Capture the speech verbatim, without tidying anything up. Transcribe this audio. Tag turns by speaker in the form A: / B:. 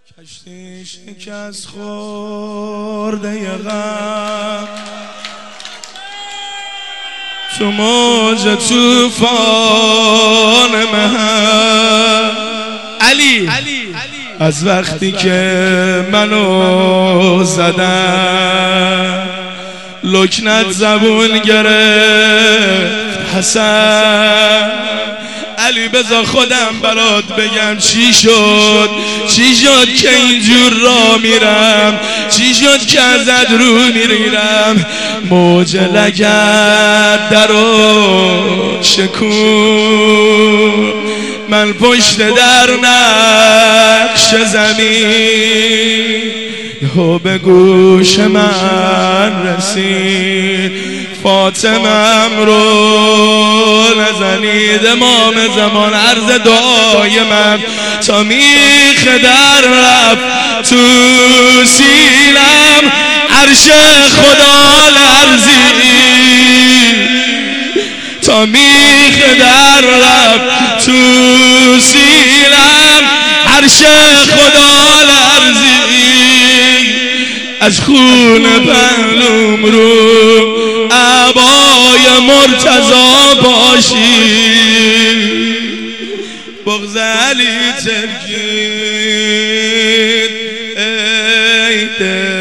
A: کشتی شکست خورده غم تو موج توفان مهم علی از وقتی که منو زدن لکنت زبون گرفت حسن علی بذار خودم برات بگم چی شد چی شد که اینجور را میرم چی شد که ازت رو میرم موج لگد درو شکون من پشت در نقش زمین یهو به گوش من رسید فاطمم رو نزنید امام زمان عرض دعای من تا میخ در رفت تو سینم عرش خدا لرزید تا میخ در رفت تو سینم عرش خدا لرزید از خون پهلوم رو عبای مرتضا باشی بغض علی ترکید ای